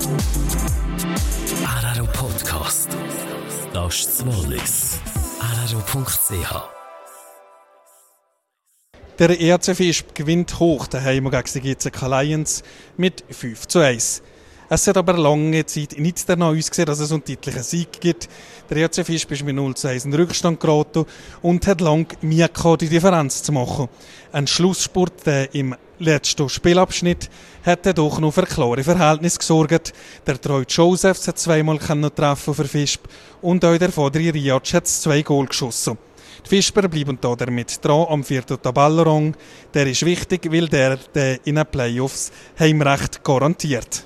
RRO Podcast. Das ist das Wallis. RRO.ch. Der ERC Visp gewinnt hoch daheim gegen die GCK Lions mit 5:1. Es hat aber lange Zeit nicht danach ausgesehen, dass es einen deutlichen Sieg gibt. Der ERC Visp ist mit 0:1 in Rückstand geraten und hat lange Mühe gehabt, die Differenz zu machen. Ein Schlussspurt im letzten Spielabschnitt hat doch noch für klare Verhältnisse gesorgt. Der Troy Josephs hat zweimal treffen für Visp und auch der Fadri Riac hat 2 Goal geschossen. Die Visper bleiben damit dran am 4. Tabellenrang. Der ist wichtig, weil der in den Playoffs Heimrecht garantiert.